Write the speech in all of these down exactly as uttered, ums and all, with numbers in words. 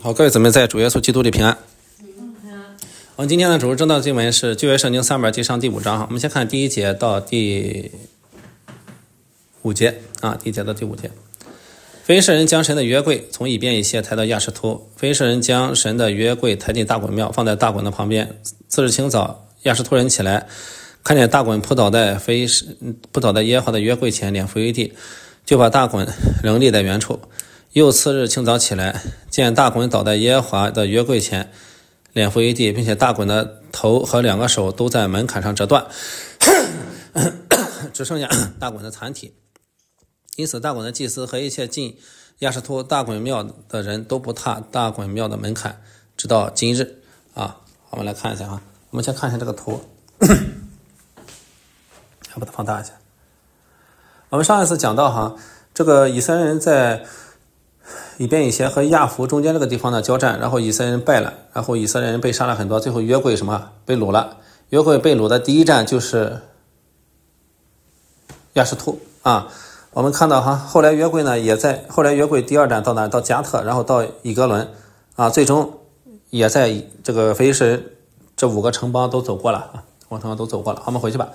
好，各位姊妹在主耶稣基督里平安。我们今天的主日正道经文是旧约圣经三本记上第五章，我们先看第一节到第五节啊，第一节到第五节。非利士人将神的约柜从以便以谢抬到亚实突，非利士人将神的约柜抬进大衮庙，放在大衮的旁边。次日清早，亚实突人起来，看见大衮扑倒在非扑倒在耶和华的约柜前，脸伏于地，就把大衮仍立在原处。又次日清早起来，见大衮倒在耶和华的约柜前，脸伏于地，并且大衮的头和两个手都在门槛上折断，只剩下大衮的残体。因此大衮的祭司和一切进亚实突大衮庙的人都不踏大衮庙的门槛，直到今日啊。我们来看一下啊，我们先看一下这个图，要把它放大一下。我们上一次讲到哈，这个以色列人在以便以谢和亚弗中间这个地方呢交战，然后以色列人败了，然后以色列人被杀了很多，最后约柜什么被掳了。约柜被掳的第一站就是亚实突啊。我们看到哈，后来约柜呢也在后来约柜第二站到哪？到加特，然后到以格伦啊，最终也在这个非利士人这五个城邦都走过了啊，五个城邦都走过了。好，我们回去吧。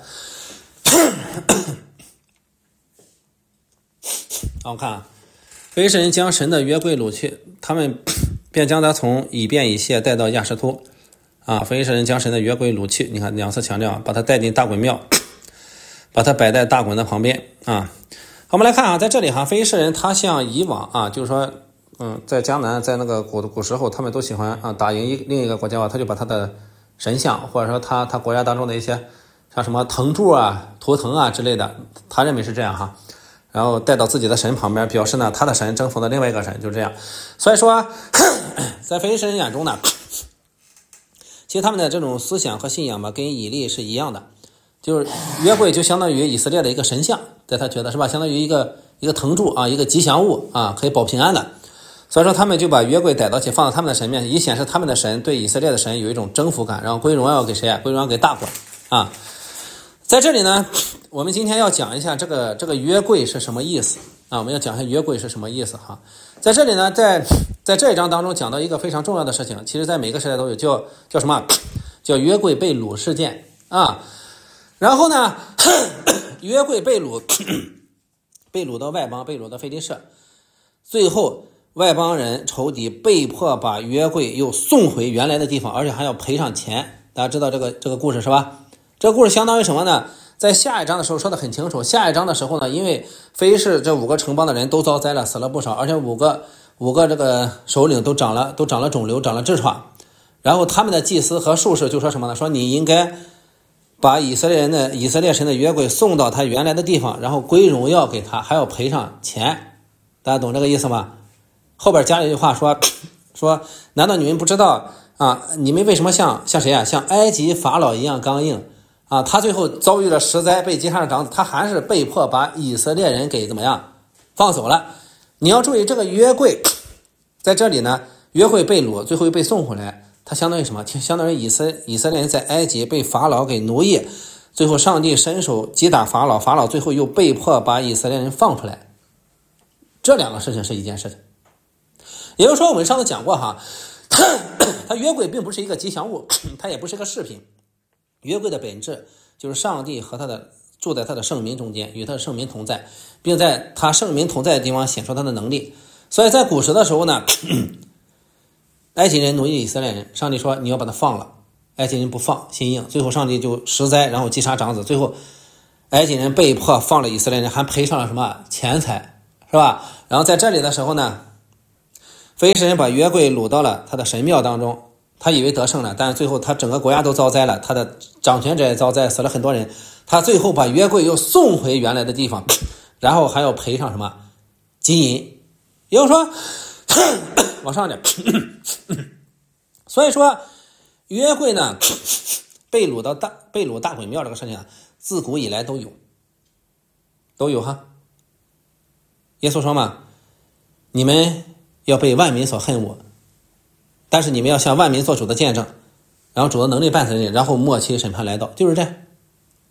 好，我们看啊。非利士人将神的约柜掳去，他们便将他从以便以谢带到亚实突啊。非利士人将神的约柜掳去，你看两次强调，把他带进大衮庙，把他摆在大衮的旁边啊。我们来看啊，在这里哈，非利士人他像以往啊，就是说，嗯，在迦南，在那个古古时候，他们都喜欢啊打赢一另一个国家啊，他就把他的神像或者说他他国家当中的一些像什么藤柱啊、图腾啊之类的，他认为是这样哈。然后带到自己的神旁边，表示呢他的神征服了另外一个神，就这样。所以说在非利士人眼中呢，其实他们的这种思想和信仰嘛，跟以利是一样的，就是约柜就相当于以色列的一个神像，在他觉得是吧，相当于一个一个藤柱啊，一个吉祥物啊，可以保平安的。所以说他们就把约柜逮到起，放到他们的神面前，以显示他们的神对以色列的神有一种征服感，然后归荣耀给谁啊？归荣耀给大衮啊。在这里呢，我们今天要讲一下这个这个约柜是什么意思啊？我们要讲一下约柜是什么意思哈。在这里呢，在在这一章当中讲到一个非常重要的事情，其实在每个时代都有，叫叫什么？叫约柜被掳事件啊。然后呢，约柜被掳，被掳到外邦，被掳到非利士，最后外邦人仇敌被迫把约柜又送回原来的地方，而且还要赔上钱。大家知道这个这个故事是吧？这个故事相当于什么呢？在下一章的时候说得很清楚，下一章的时候呢，因为非利士这五个城邦的人都遭灾了，死了不少，而且五个五个这个首领都长了都长了肿瘤，长了痔疮。然后他们的祭司和术士就说什么呢？说你应该把以色列人的以色列神的约柜送到他原来的地方，然后归荣耀给他，还要赔上钱。大家懂这个意思吗？后边加了一句话说说难道你们不知道啊？你们为什么像像谁啊？像埃及法老一样刚硬啊？他最后遭遇了十灾，被击杀了长子，他还是被迫把以色列人给怎么样放走了。你要注意这个约柜在这里呢，约柜被掳，最后又被送回来，它相当于什么？相当于以色以色列人在埃及被法老给奴役，最后上帝伸手击打法老，法老最后又被迫把以色列人放出来。这两个事情是一件事情。也就是说，我们上次讲过哈，它约柜并不是一个吉祥物，它也不是一个饰品。约柜的本质就是上帝和他的住在他的圣民中间，与他的圣民同在，并在他圣民同在的地方显出他的能力。所以在古时的时候呢，埃及人奴役以色列人，上帝说你要把他放了，埃及人不放，心硬，最后上帝就十灾，然后击杀长子，最后埃及人被迫放了以色列人，还赔上了什么钱财，是吧？然后在这里的时候呢，非利士人把约柜掳到了他的神庙当中，他以为得胜了，但是最后他整个国家都遭灾了，他的掌权者也遭灾，死了很多人。他最后把约柜又送回原来的地方，然后还要赔上什么金银，也就是说往上点所以说约柜呢被掳到大被掳大衮庙这个事情啊，自古以来都有都有哈。耶稣说嘛，你们要被万民所恨恶，但是你们要向万民做主的见证，然后主的能力伴随你，然后末期审判来到，就是这样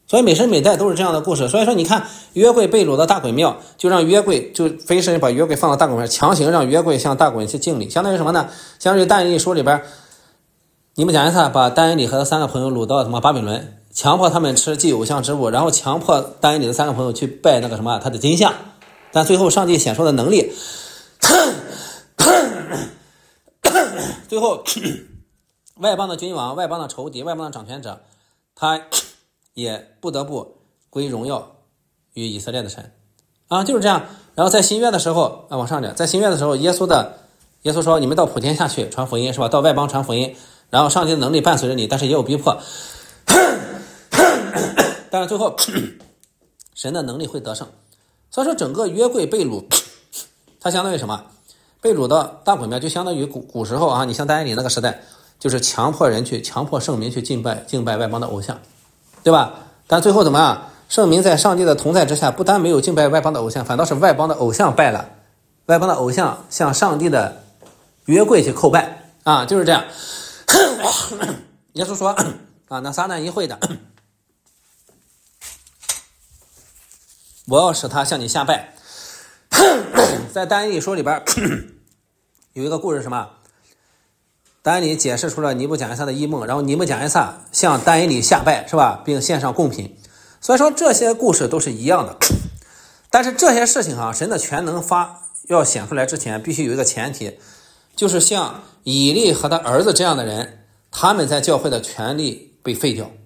所以每时每代都是这样的故事。所以说你看约柜被掳到大鬼庙，就让约柜就非是人把约柜放到大鬼庙，强行让约柜向大鬼去敬礼，相当于什么呢？相当于但以理书里边尼布甲尼撒把但以理和他三个朋友掳到什么巴比伦，强迫他们吃祭偶像之物，然后强迫但以理的三个朋友去拜那个什么他的金像，但最后上帝显出的能力最后外邦的君王、外邦的仇敌、外邦的掌权者，他也不得不归荣耀于以色列的神啊，就是这样。然后在新约的时候啊，往上点，在新约的时候，耶稣的耶稣说：“你们到普天下去传福音，是吧？到外邦传福音。”然后上帝的能力伴随着你，但是也有逼迫。但是最后神的能力会得胜。所以说整个约柜被掳，它相当于什么？被掳到大鬼庙，就相当于古古时候啊，你像但以理那个时代，就是强迫人去强迫圣民去敬拜敬拜外邦的偶像，对吧？但最后怎么样？圣民在上帝的同在之下，不但没有敬拜外邦的偶像，反倒是外邦的偶像拜了，外邦的偶像向上帝的约柜去叩拜啊，就是这样。耶稣说啊，那撒旦一会的，我要使他向你下拜。在但以理书里边有一个故事，什么？但以理解释出了尼布甲尼撒的异梦，然后尼布甲尼撒向但以理下拜，是吧？并献上贡品。所以说这些故事都是一样的，但是这些事情啊，神的全能发要显出来之前，必须有一个前提，就是像以利和他儿子这样的人，他们在教会的权利被废掉。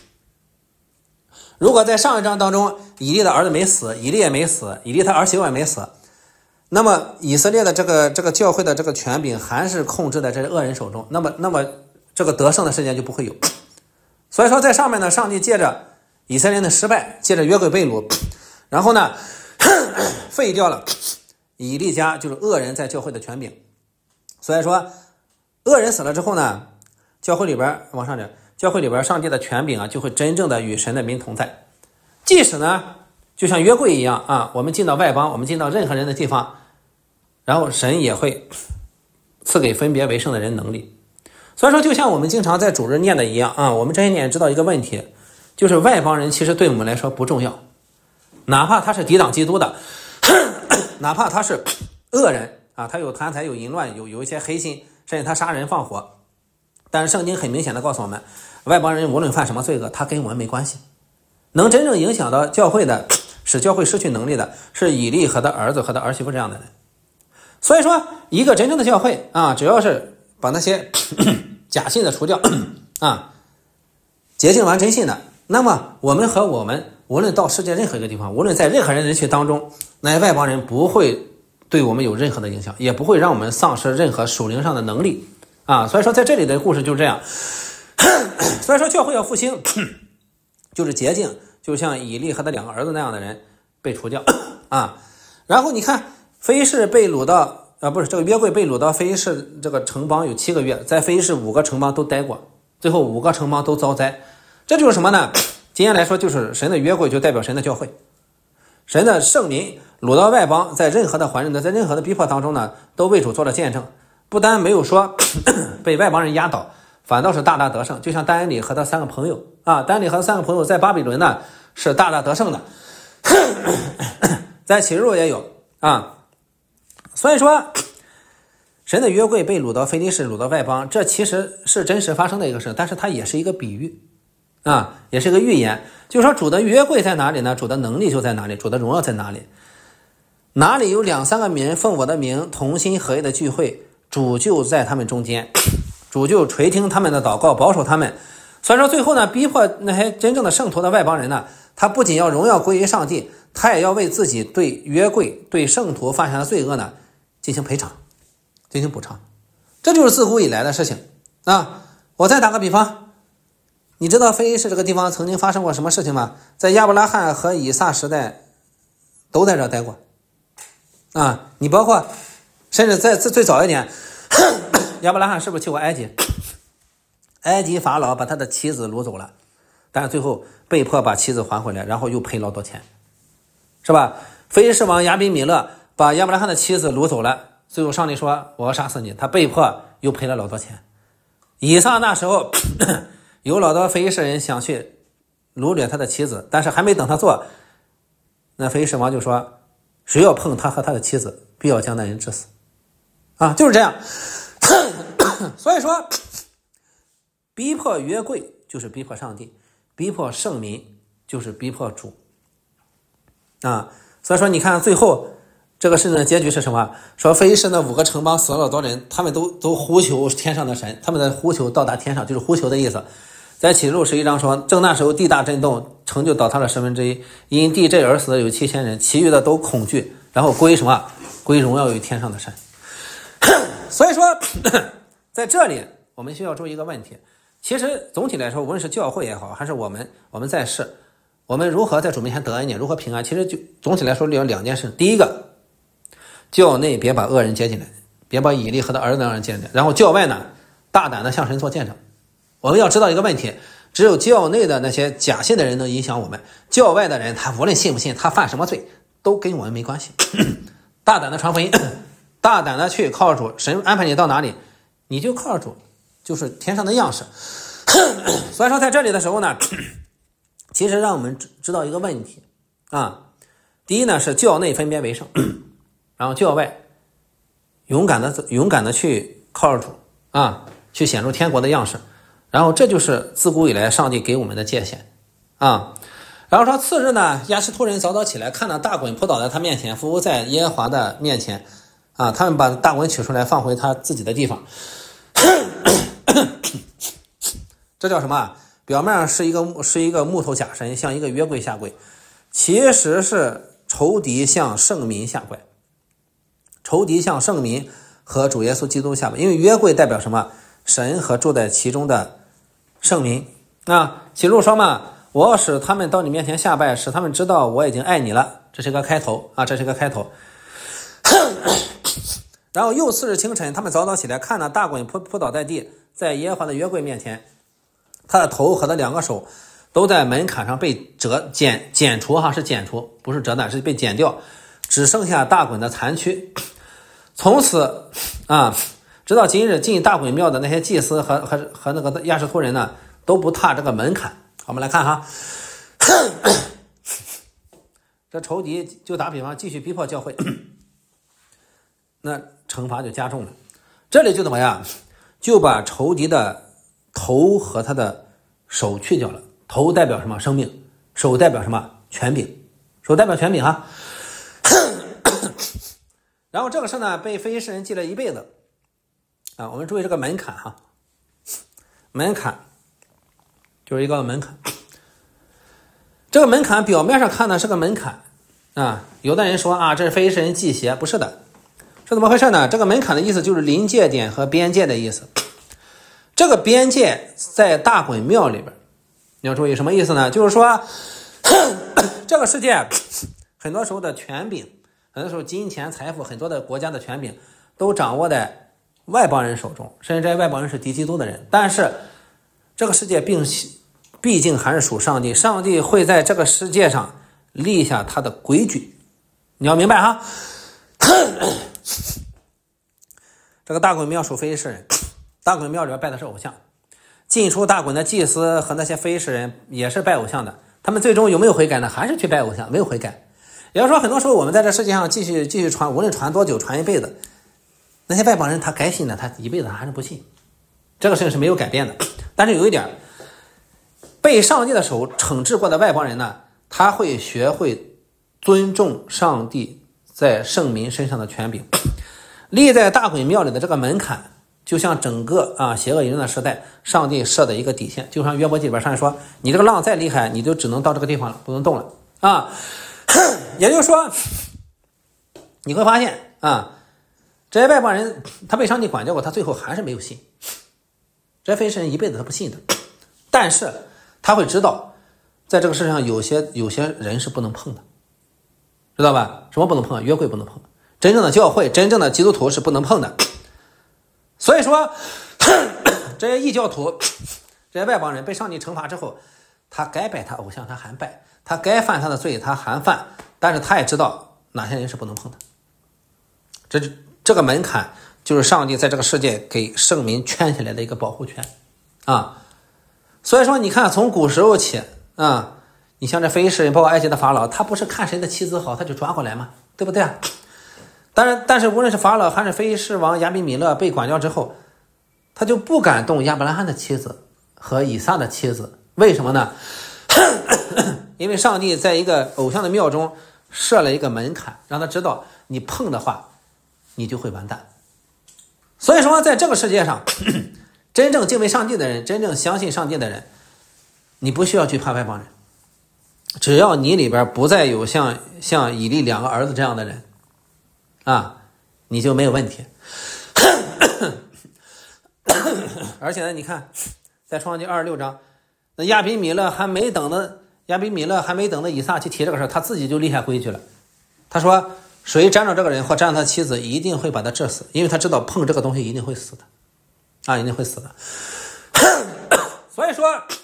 如果在上一章当中，以利的儿子没死，以利也没死，以利他儿媳妇也没死，那么以色列的这个这个教会的这个权柄还是控制在这恶人手中，那么那么这个得胜的事件就不会有。所以说在上面呢，上帝借着以色列人的失败，借着约柜被掳，然后呢废掉了以利家就是恶人在教会的权柄。所以说恶人死了之后呢，教会里边往上点，教会里边上帝的权柄啊，就会真正的与神的民同在。即使呢就像约柜一样啊，我们进到外邦，我们进到任何人的地方，然后神也会赐给分别为圣的人能力。所以说就像我们经常在主日念的一样啊，我们这些年知道一个问题，就是外邦人其实对我们来说不重要，哪怕他是抵挡基督的，哪怕他是恶人啊，他有贪财有淫乱，有有一些黑心，甚至他杀人放火，但是圣经很明显的告诉我们，外邦人无论犯什么罪恶，他跟我们没关系。能真正影响到教会的，使教会失去能力的，是以利和他儿子和他儿媳妇这样的人。所以说一个真正的教会啊，只要是把那些假信的除掉啊，洁净完真信的，那么我们和我们无论到世界任何一个地方，无论在任何人人群当中，那外邦人不会对我们有任何的影响，也不会让我们丧失任何属灵上的能力啊。所以说在这里的故事就是这样。所以说教会要复兴，就是洁净，就像以利和他两个儿子那样的人被除掉啊。然后你看非士被掳到啊，不是这个约柜被掳到非士这个城邦有七个月，在非士五个城邦都待过，最后五个城邦都遭灾。这就是什么呢？今天来说，就是神的约柜就代表神的教会，神的圣民掳到外邦，在任何的环境的，在任何的逼迫当中呢，都为主做了见证，不单没有说被外邦人压倒，反倒是大大得胜。就像但以理和他三个朋友啊，但以理和三个朋友在巴比伦呢是大大得胜的，在启示录也有啊。所以说神的约柜被掳到非利士，掳到外邦，这其实是真实发生的一个事，但是它也是一个比喻啊，也是一个预言。就是说主的约柜在哪里呢？主的能力就在哪里，主的荣耀在哪里？哪里有两三个人奉我的名同心合意的聚会，主就在他们中间，主就垂听他们的祷告，保守他们。所以说最后呢，逼迫那些真正的圣徒的外邦人呢，他不仅要荣耀归于上帝，他也要为自己对约柜对圣徒犯下的罪恶呢进行赔偿，进行补偿。这就是自古以来的事情啊。我再打个比方，你知道非利士这个地方曾经发生过什么事情吗？在亚伯拉罕和以撒时代都在这待过啊。你包括甚至在最早一点，亚伯拉罕是不是去过埃及？埃及法老把他的妻子掳走了，但是最后被迫把妻子还回来，然后又赔老多钱，是吧？非利士王亚比米勒把亚伯拉罕的妻子掳走了，最后上帝说我要杀死你，他被迫又赔了老多钱。以撒那时候有老多非利士人想去掳掠他的妻子，但是还没等他做，那非利士王就说，谁要碰他和他的妻子，必要将那人致死。啊，就是这样。所以说逼迫约柜就是逼迫上帝，逼迫圣民就是逼迫主啊。所以说你看最后这个事情的结局是什么？说非利士那五个城邦死了多少人，他们都都呼求天上的神，他们的呼求到达天上，就是呼求的意思。在启示录十一章说，正那时候地大震动，城就倒塌了十分之一，因地震而死的有七千人，其余的都恐惧，然后归什么？归荣耀于天上的神。所以说在这里我们需要注意一个问题，其实总体来说，无论是教会也好，还是我们我们在世，我们如何在主面前得恩典，如何平安，其实就总体来说有两件事。第一个，教内别把恶人接进来，别把以利和他儿子让人接进来，然后教外呢，大胆的向神做见证。我们要知道一个问题，只有教内的那些假信的人能影响我们，教外的人他无论信不信，他犯什么罪都跟我们没关系。大胆的传福音，大胆的去靠主，神安排你到哪里你就靠主，就是天上的样式。所以说在这里的时候呢，其实让我们知道一个问题啊，第一呢是教内分别为圣，然后教外勇敢的勇敢的去靠主啊，去显出天国的样式，然后这就是自古以来上帝给我们的界限啊。然后说次日呢，亚实突人早早起来，看到大衮扑倒在他面前，伏在耶和华的面前啊，他们把大衮取出来放回他自己的地方。这叫什么？表面上是一个是一个木头假神，像一个约柜下跪，其实是仇敌向圣民下跪，仇敌向圣民和主耶稣基督下跪。因为约柜代表什么？神和住在其中的圣民啊。启示录说嘛，我使他们到你面前下拜，使他们知道我已经爱你了。这是个开头啊，这是个开头。然后又次日清晨，他们早早起来，看到大衮扑扑倒在地，在耶和华的约柜面前，他的头和他两个手都在门槛上被折剪剪除哈，是剪除，不是折断，是被剪掉，只剩下大衮的残躯。从此啊，直到今日，进大衮庙的那些祭司和和和那个亚实突人呢，都不踏这个门槛。我们来看哈，这仇敌就打比方继续逼迫教会，那惩罚就加重了。这里就怎么样？就把仇敌的头和他的手去掉了。头代表什么？生命。手代表什么？权柄。手代表权柄哈。然后这个事呢，被非利士人记了一辈子啊。我们注意这个门槛哈，门槛就是一个门槛。这个门槛表面上看呢是个门槛啊，有的人说啊，这是非利士人忌邪，不是的。是怎么回事呢？这个门槛的意思就是临界点和边界的意思。这个边界在大衮庙里边，你要注意什么意思呢？就是说这个世界很多时候的权柄，很多时候金钱财富，很多的国家的权柄都掌握在外邦人手中，甚至这些外邦人是敌基督的人。但是这个世界并毕竟还是属上帝，上帝会在这个世界上立下他的规矩，你要明白哈。这个大衮庙属非利士人，大衮庙里边拜的是偶像，进出大衮的祭司和那些非利士人也是拜偶像的，他们最终有没有悔改呢？还是去拜偶像，没有悔改。也就是说，很多时候我们在这世界上继续继续传，无论传多久，传一辈子，那些外邦人他该信的，他一辈子还是不信，这个事情是没有改变的。但是有一点，被上帝的手惩治过的外邦人呢，他会学会尊重上帝在圣民身上的权柄。立在大衮庙里的这个门槛，就像整个啊邪恶淫乱的时代，上帝设的一个底线。就像约伯记里边上面说，你这个浪再厉害，你就只能到这个地方了，不能动了啊。也就是说，你会发现啊，这些外邦人他被上帝管教过，他最后还是没有信。这些非利士人一辈子他不信的，但是他会知道，在这个世上有些有些人是不能碰的，知道吧？什么不能碰？约柜不能碰。真正的教会，真正的基督徒是不能碰的。所以说这些异教徒，这些外邦人被上帝惩罚之后，他该拜他偶像他还拜，他该犯他的罪他还犯，但是他也知道哪些人是不能碰的。这这个门槛就是上帝在这个世界给圣民圈起来的一个保护圈啊。所以说你看，从古时候起啊。你像这非利士人，包括埃及的法老，他不是看谁的妻子好，他就抓过来吗？对不对啊？当然，但是无论是法老还是非利士王亚比米勒被管教之后，他就不敢动亚伯拉罕的妻子和以撒的妻子。为什么呢？因为上帝在一个偶像的庙中设了一个门槛，让他知道你碰的话，你就会完蛋。所以说，在这个世界上，真正敬畏上帝的人，真正相信上帝的人，你不需要惧怕外邦人。只要你里边不再有像像以利两个儿子这样的人啊，你就没有问题。而且呢，你看在创世纪二十六章，那亚比米勒还没等的亚比米勒还没等的以撒去提这个事，他自己就立下规矩了。他说谁沾着这个人或沾着他妻子，一定会把他治死，因为他知道碰这个东西一定会死的啊，一定会死的。所以说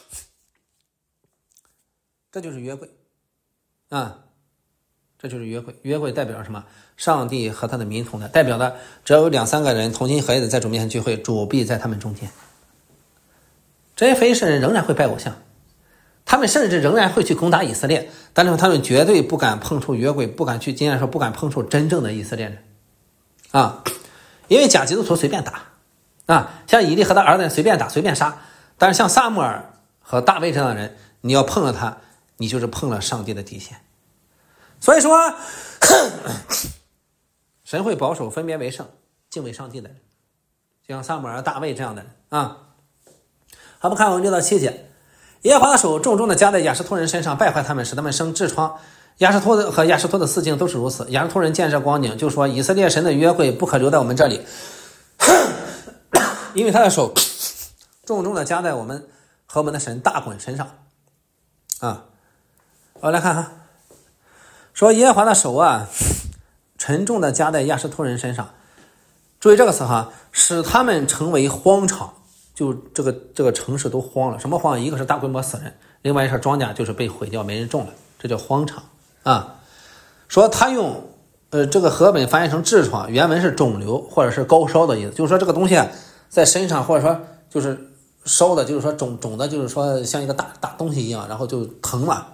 这就是约柜啊，这就是约柜。约柜代表什么？上帝和他的民同在，代表的只要有两三个人同心合意的在主面前聚会，主必在他们中间。这些非利士人仍然会拜偶像，他们甚至仍然会去攻打以色列，但是他们绝对不敢碰触约柜，不敢去，今天说不敢碰触真正的以色列人啊，因为假基督徒随便打啊，像以利和他儿子随便打随便杀，但是像撒母耳和大卫这样的人，你要碰了他，你就是碰了上帝的底线。所以说神会保守分别为圣敬畏上帝的人，就像撒母耳大卫这样的人啊。好，我们看我们六到七节，耶和华的手重重的加在亚实突人身上，败坏他们，使他们生痔疮。亚实突和亚实突的四境都是如此。亚实突人见这光景，就说以色列神的约柜不可留在我们这里，因为他的手重重的加在我们和我们的神大滚身上啊。我来看看，说耶和华的手啊沉重的加在亚实突人身上，注意这个词哈，使他们成为荒场，就这个这个城市都荒了。什么荒？一个是大规模死人，另外一是庄稼就是被毁掉没人种了，这叫荒场啊。说他用呃这个和本翻译成痔疮，原文是肿瘤或者是高烧的意思，就是说这个东西在身上，或者说就是烧的，就是说肿肿的，就是说像一个大大东西一样，然后就疼嘛。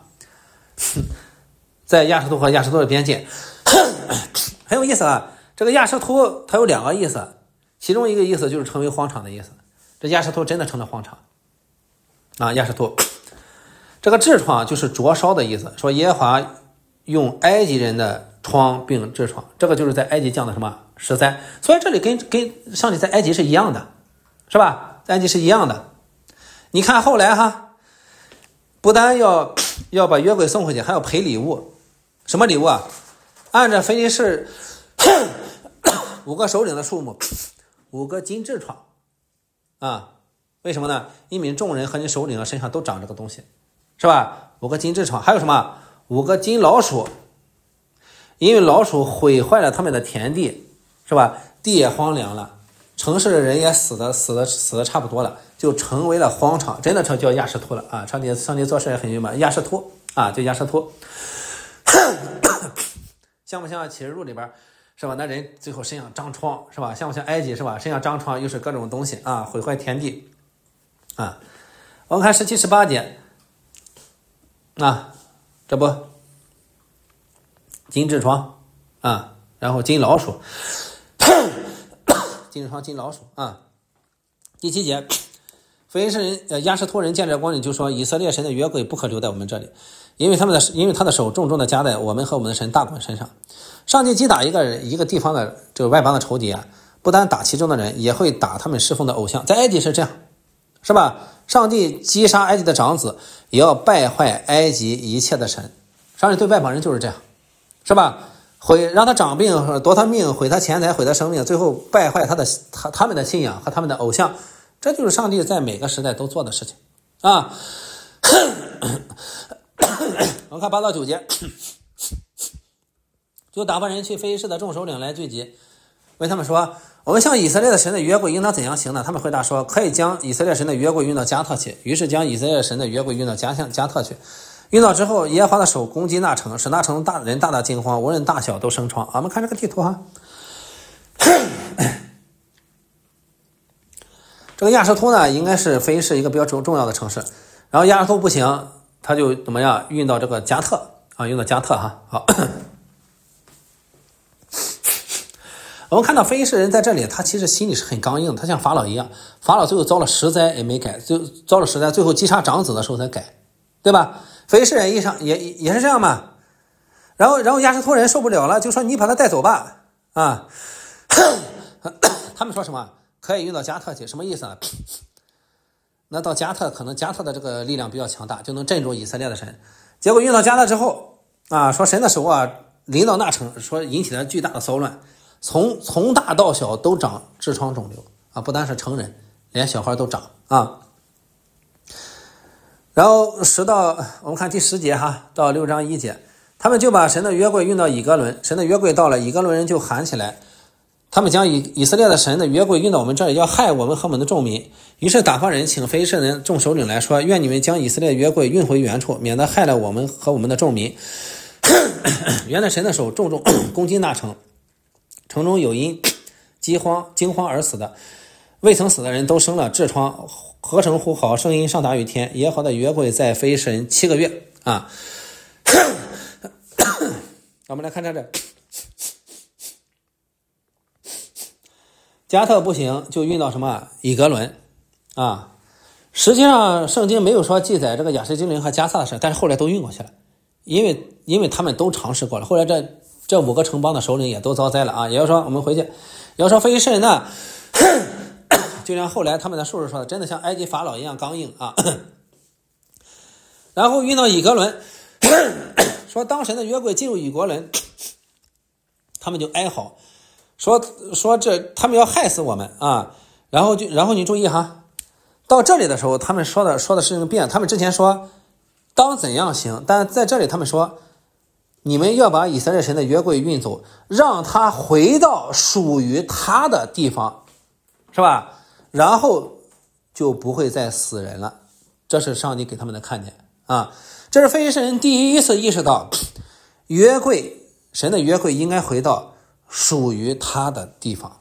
在亚实突和亚实突的边界很有意思啊。这个亚实突它有两个意思，其中一个意思就是成为荒场的意思，这亚实突真的成了荒场啊。亚实突这个痔疮就是灼烧的意思，说耶和华用埃及人的疮病痔疮，这个就是在埃及降的什么十灾，所以这里跟跟上帝在埃及是一样的，是吧？在埃及是一样的。你看后来哈，不但要要把约柜送回去，还要赔礼物。什么礼物啊？按照非利士五个首领的数目，五个金痔疮啊。为什么呢？因为众人和你首领的身上都长这个东西，是吧？五个金痔疮，还有什么？五个金老鼠，因为老鼠毁坏了他们的田地，是吧？地也荒凉了，城市的人也死的死的死的差不多了，就成为了荒场，真的叫亚实突了啊！上帝上帝做事也很明白，亚实突啊，就亚实突。像不像启示录里边，是吧？那人最后身上长疮，是吧？像不像埃及，是吧？身上长疮又是各种东西啊，毁坏田地啊。我们看十七十八节啊，这不金痔疮啊，然后金老鼠，金痔疮金老鼠啊。第七节，非利士人呃亚实突人见这光景，就说以色列神的约柜不可留在我们这里，因为他们的因为他的手重重的加在我们和我们的神大滚身上。上帝击打一个人一个地方的这个外邦的仇敌啊，不单打其中的人，也会打他们侍奉的偶像。在埃及是这样，是吧？上帝击杀埃及的长子，也要败坏埃及一切的神。上帝对外邦人就是这样，是吧？毁让他长病，夺他命，毁他钱财，毁他生命，最后败坏他的他他们的信仰和他们的偶像。这就是上帝在每个时代都做的事情啊。我们看八到九节，就打发人去非利士的众首领来聚集，问他们说：“我们向以色列的神的约柜应当怎样行呢？”他们回答说：“可以将以色列神的约柜运到加特去。”于是将以色列神的约柜运到加加特去。运到之后，耶和华的手攻击那城，使那城大人大大惊慌，无论大小都生疮。我们看这个地图哈，这个亚实突呢，应该是非利士一个比较重重要的城市。然后亚实突不行， 他就怎么样运到这个加特啊，运到加特哈。好，我们看到非利士人在这里，他其实心里是很刚硬，他像法老一样，法老最后遭了十灾也没改，就遭了十灾，最后击杀长子的时候才改，对吧？非利士人一上也也是这样嘛。然后然后亚实突人受不了了，就说你把他带走吧啊。他们说什么可以运到加特去，什么意思呢？那到加特可能加特的这个力量比较强大，就能镇住以色列的神。结果运到加特之后啊，说神的手啊临到那城，说引起了巨大的骚乱，从从大到小都长痔疮肿瘤啊，不单是成人，连小孩都长啊。然后十到我们看第十节哈，到六章一节，他们就把神的约柜运到以革伦，神的约柜到了，以革伦人就喊起来，他们将以以色列的神的约柜运到我们这里，要害我们和我们的众民。于是打发人请非利士人众首领来说，愿你们将以色列约柜运回原处，免得害了我们和我们的众民。原来神的手重重攻击那城，城中有因饥荒惊慌而死的，未曾死的人都生了痔疮，合成呼号，声音上达于天。耶和华的约柜在非利士人七个月啊。我们来看这这加特不行，就运到什么以革伦啊。实际上圣经没有说记载这个亚实基伦和加萨的事，但是后来都运过去了，因为因为他们都尝试过了。后来这这五个城邦的首领也都遭灾了啊。也就是说我们回去也要说非利士人呢，就像后来他们的术士说的，真的像埃及法老一样刚硬啊。然后运到以革伦，说当神的约柜进入以革伦，他们就哀嚎，说说这他们要害死我们啊。然后就然后你注意哈，到这里的时候他们说的说的事情变，他们之前说当怎样行，但在这里他们说你们要把以色列神的约柜运走，让他回到属于他的地方，是吧？然后就不会再死人了。这是上帝给他们的看见啊。这是非利士人第一次意识到约柜神的约柜应该回到属于他的地方。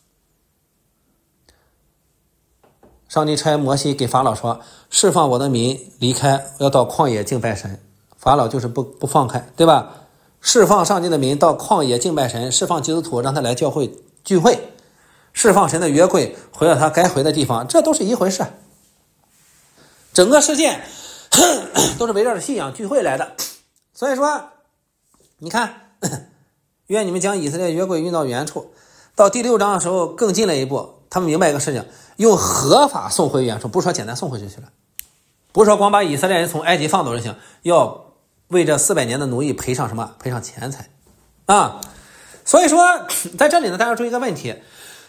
上帝差摩西给法老说，释放我的民离开，要到旷野敬拜神。法老就是不不放开，对吧？释放上帝的民到旷野敬拜神，释放基督徒让他来教会聚会，释放神的约柜回到他该回的地方，这都是一回事。整个世界都是围绕着信仰聚会来的。所以说你看，愿你们将以色列约柜运到原处。到第六章的时候更进了一步，他们明白一个事情，用合法送回原处，不是说简单送回去去了，不是说光把以色列人从埃及放走就行，要为这四百年的奴役赔上什么？赔上钱财啊！所以说在这里呢，大家注意一个问题，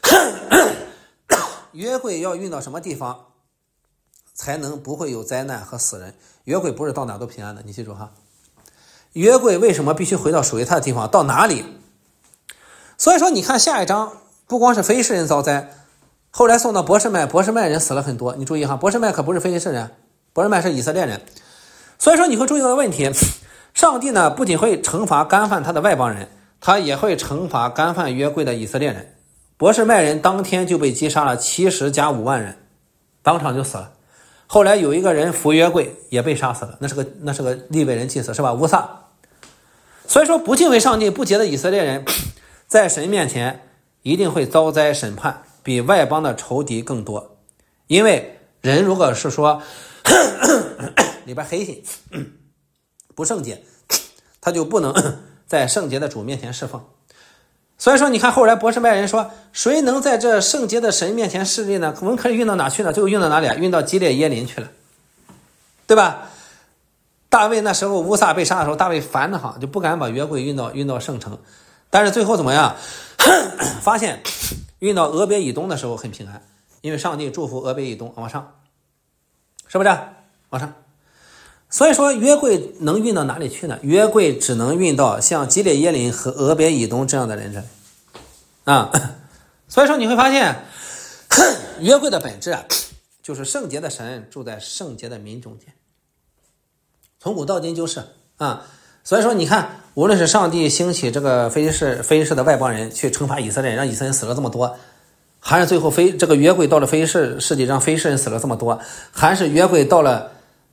约柜要运到什么地方才能不会有灾难和死人？约柜不是到哪都平安的，你记住哈。约柜为什么必须回到属于他的地方？到哪里？所以说你看下一章，不光是非利士人遭灾，后来送到伯示麦，伯示麦人死了很多。你注意哈，伯示麦可不是非利士人，伯示麦是以色列人。所以说你会注意到的问题，上帝呢不仅会惩罚干犯他的外邦人，他也会惩罚干犯约柜的以色列人。伯示麦人当天就被击杀了七十加五万人，当场就死了。后来有一个人扶约柜也被杀死了，那是个那是个利未人祭司，是吧？乌撒。所以说不敬畏上帝不洁的以色列人在神面前一定会遭灾审判，比外邦的仇敌更多。因为人如果是说里边黑心不圣洁，他就不能在圣洁的主面前侍奉。所以说你看后来伯示麦人说，谁能在这圣洁的神面前侍立呢？我们可以运到哪去呢？最后运到哪里啊？运到基列耶林去了，对吧？大卫那时候乌撒被杀的时候，大卫烦得慌，就不敢把约柜运到运到圣城。但是最后怎么样？发现运到俄别以东的时候很平安，因为上帝祝福俄别以东往上，是不是？往上。所以说约柜能运到哪里去呢？约柜只能运到像基列耶林和俄别以东这样的人这里啊。所以说你会发现约柜的本质啊，就是圣洁的神住在圣洁的民中间，从古到今就是啊。所以说你看，无论是上帝兴起这个非利士非利士的外邦人去惩罚以色列人，让以色列人死了这么多，还是最后非这个约柜到了非利士世界上非利士人死了这么多，还是约柜到了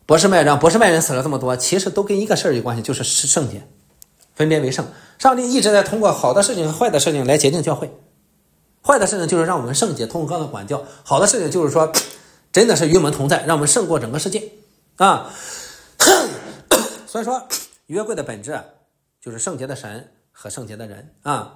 博士麦人，博士麦人死了这么多，其实都跟一个事儿有关系，就是圣洁，分别为圣。上帝一直在通过好的事情和坏的事情来洁净教会。坏的事情就是让我们圣洁，通过刚的管教；好的事情就是说，真的是与我们同在，让我们胜过整个世界啊。所以说，约柜的本质就是圣洁的神和圣洁的人啊。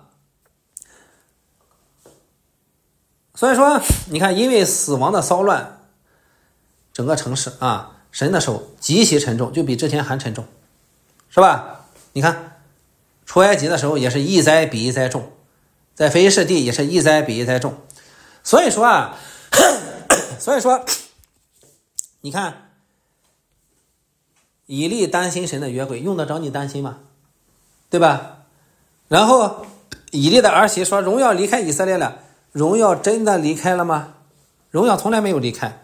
所以说，你看，因为死亡的骚乱，整个城市啊，神的手极其沉重，就比之前还沉重，是吧？你看，出埃及的时候也是一灾比一灾重。在非士地也是一灾比一灾重，所以说啊，所以说，你看，以利担心神的约柜，用得着你担心吗？对吧？然后以利的儿媳说：“荣耀离开以色列了。”荣耀真的离开了吗？荣耀从来没有离开。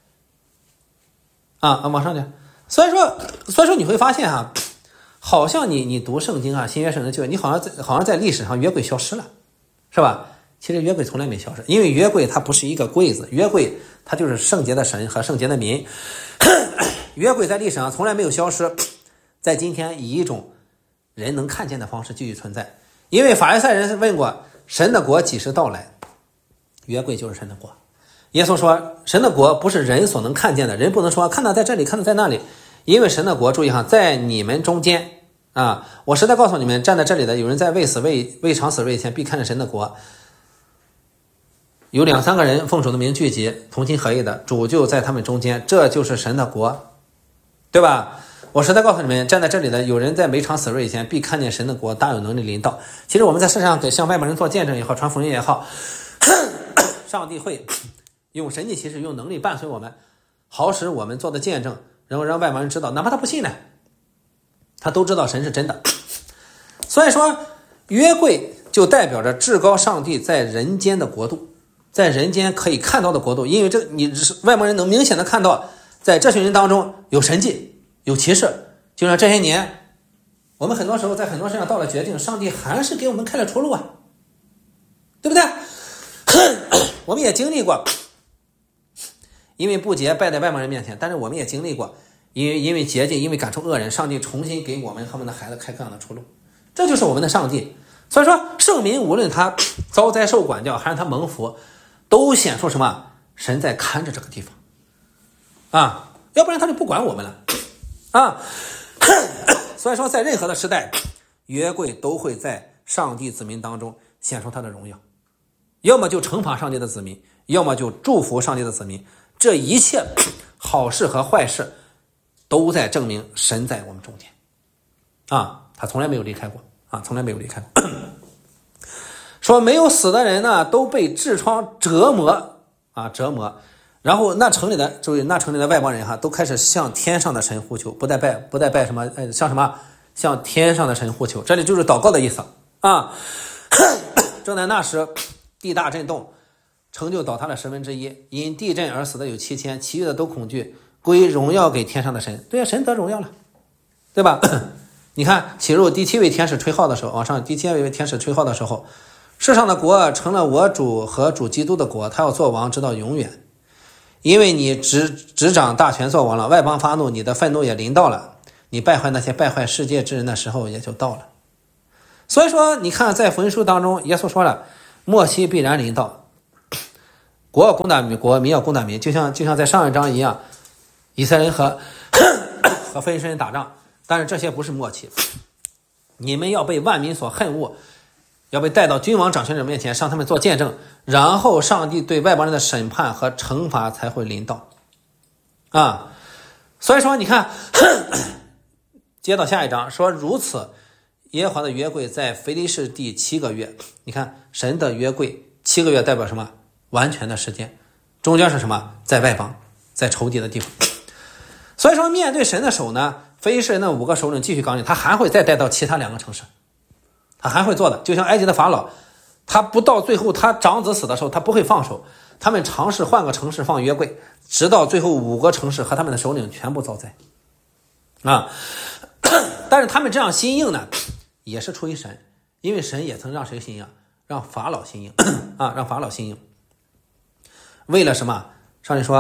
啊啊，往上点。所以说，所以说你会发现哈、啊，好像你你读圣经啊，新约圣经旧约，你好像在好像在历史上约柜消失了。是吧？其实约柜从来没消失，因为约柜它不是一个柜子，约柜它就是圣洁的神和圣洁的民。约柜在历史上从来没有消失，在今天以一种人能看见的方式继续存在。因为法利赛人问过神的国几时到来，约柜就是神的国。耶稣说神的国不是人所能看见的，人不能说看到在这里，看到在那里，因为神的国，注意哈，在你们中间。啊！我实在告诉你们，站在这里的有人在未死未未尝死未以前，必看着神的国。有两三个人奉主的名聚集，同心合意的，主就在他们中间，这就是神的国，对吧？我实在告诉你们，站在这里的有人在没尝死未以前，必看见神的国大有能力临到。其实我们在世上给向外邦人做见证也好，传福音也好，上帝会用神迹奇事，用能力伴随我们，好使我们做的见证，然后让外邦人知道，哪怕他不信呢。他都知道神是真的，所以说约柜就代表着至高上帝在人间的国度，在人间可以看到的国度。因为这你外邦人能明显的看到，在这群人当中有神迹，有奇事。就像这些年，我们很多时候在很多事上到了绝境，上帝还是给我们开了出路啊，对不对？我们也经历过，因为不洁败在外邦人面前，但是我们也经历过。因为因为洁净，因为赶出恶人，上帝重新给我们和我们的孩子开各样的出路，这就是我们的上帝。所以说，圣民无论他遭灾受管教，还是他蒙福，都显出什么？神在看着这个地方啊，要不然他就不管我们了啊。所以说，在任何的时代，约柜都会在上帝子民当中显出他的荣耀，要么就惩罚上帝的子民，要么就祝福上帝的子民。这一切好事和坏事都在证明神在我们中间啊，他从来没有离开过啊，从来没有离开过。说没有死的人呢，都被痔疮折磨啊，折磨。然后那城里的，就是那城里的外邦人哈，都开始向天上的神呼求，不再拜，不再拜什么，呃，向什么，向天上的神呼求。这里就是祷告的意思啊。正在那时，地大震动，城就倒塌了十分之一，因地震而死的有七千，其余的都恐惧。归荣耀给天上的神，对啊，神得荣耀了，对吧？你看，启入第七位天使吹号的时候，往上第七位天使吹号的时候，世上的国成了我主和主基督的国，他要做王直到永远。因为你执执掌大权做王了，外邦发怒，你的愤怒也临到了，你败坏那些败坏世界之人的时候也就到了。所以说，你看在福音书当中，耶稣说了，末期必然临到，国要攻打国，民要攻打民，就像就像在上一章一样。以色列人和和非利士人打仗，但是这些不是末期，你们要被万民所恨恶，要被带到君王掌权者面前，向他们做见证，然后上帝对外邦人的审判和惩罚才会临到啊。所以说你看，接到下一章说，如此耶和华的约柜在非利士地七个月。你看神的约柜七个月代表什么？完全的时间，中间是什么？在外邦，在仇敌的地方。所以说面对神的手呢，非利士人那五个首领继续刚硬，他还会再带到其他两个城市，他还会做的。就像埃及的法老，他不到最后他长子死的时候他不会放手，他们尝试换个城市放约柜，直到最后五个城市和他们的首领全部遭灾啊。但是他们这样心硬呢，也是出于神，因为神也曾让谁心硬？让法老心硬啊，让法老心硬。为了什么？上帝说，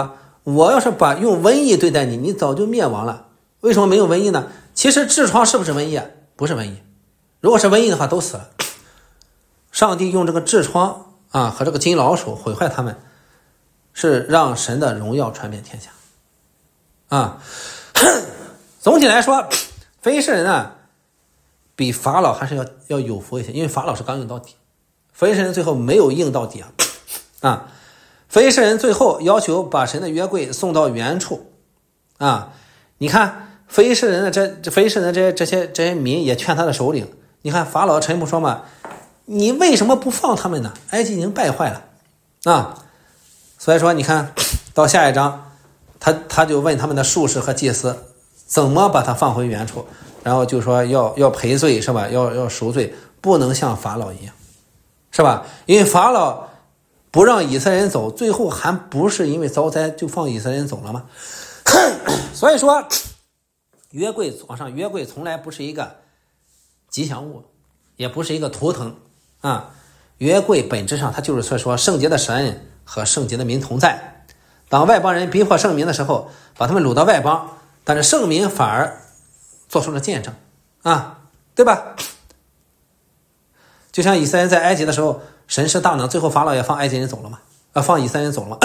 我要是把用瘟疫对待你，你早就灭亡了。为什么没有瘟疫呢？其实痔疮是不是瘟疫啊？不是瘟疫。如果是瘟疫的话，都死了。上帝用这个痔疮啊和这个金老鼠毁坏他们，是让神的荣耀传遍天下啊。总体来说，非利士人呢比法老还是要要有福一些，因为法老是刚硬到底，非利士人最后没有硬到底啊啊！非利士人最后要求把神的约柜送到原处啊！你看非利士人的这这非利士人的这些这些这些民也劝他的首领，你看法老臣不说嘛，你为什么不放他们呢？埃及已经败坏了啊！所以说你看到下一章，他他就问他们的术士和祭司怎么把他放回原处，然后就说要要赔罪是吧？要要赎罪，不能像法老一样，是吧？因为法老不让以色列人走，最后还不是因为遭灾就放以色列人走了吗？所以说约柜往上，约柜从来不是一个吉祥物，也不是一个图腾啊。约柜本质上它就是说圣洁的神和圣洁的民同在。当外邦人逼迫圣民的时候，把他们掳到外邦，但是圣民反而做出了见证啊，对吧？就像以色列人在埃及的时候，神是大能，最后法老也放埃及人走了嘛，啊，放以色列人走了嘛，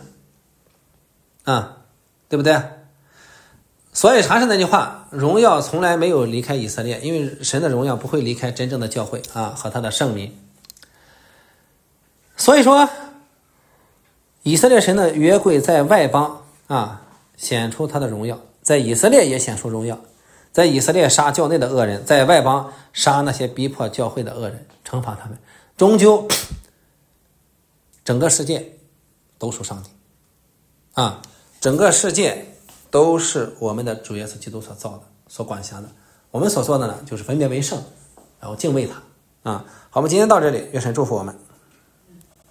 啊，对不对？所以还是那句话，荣耀从来没有离开以色列，因为神的荣耀不会离开真正的教会啊和他的圣民。所以说，以色列神的约柜在外邦啊显出他的荣耀，在以色列也显出荣耀。在以色列杀教内的恶人，在外邦杀那些逼迫教会的恶人，惩罚他们。终究整个世界都属上帝啊，整个世界都是我们的主耶稣基督所造的，所管辖的。我们所做的呢，就是分别为圣，然后敬畏他啊。好，我们今天到这里，愿神祝福我们。